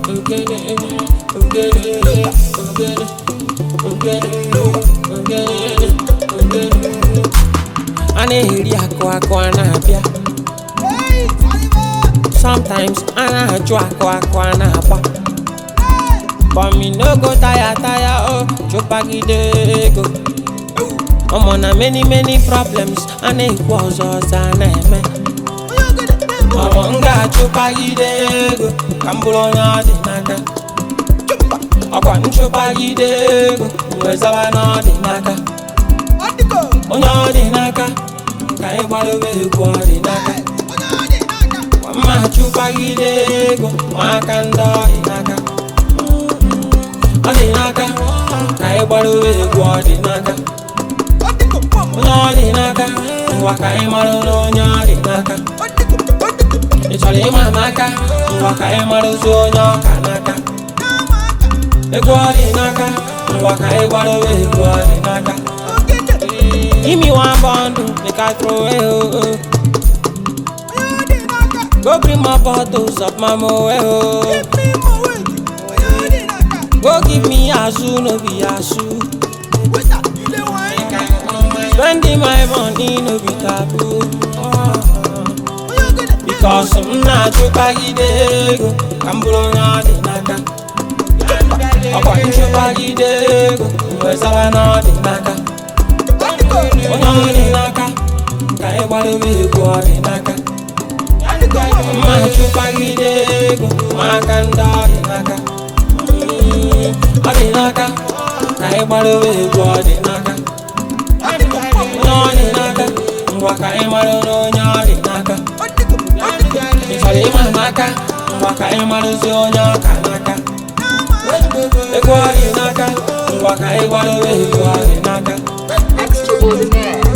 Anehiri ako anabia. Sometimes anachu ako anaba. But me no go tire oh, chupagide go. I'm on a many problems and it was us and me. Amonga chupagide go, kambulonya dinaka. Akwan chupagide go, wezawa no dinaka. Onya dinaka, kai baluwe go dinaka. Wama chupagide go, makanda dinaka. Dinaka, kai baluwe go dinaka. Dinaka, wakai malu nya dinaka. Ichole mamaka, wakai malu nya kanaka. Ego dinaka, wakai baluwe go dinaka. Give me one bundle, make I throw it. Go bring my bottles of my moe. Go give me asu, no be asu. Spending my money, no be taboo. Because I'm not chupagide go, kambulonya dinaka. Akwan chupagide go, wezawa no dinaka. Onya dinaka, kai baluwe go dinaka. Ma chupagide go, makanda dinaka. Dinaka, kai baluwe go dinaka. Dinaka, wakai malu nya dinaka. Ichole mamaka, wakai malu nya kanaka. Ego dinaka, wakai baluwe go dinaka. Extraordinaire.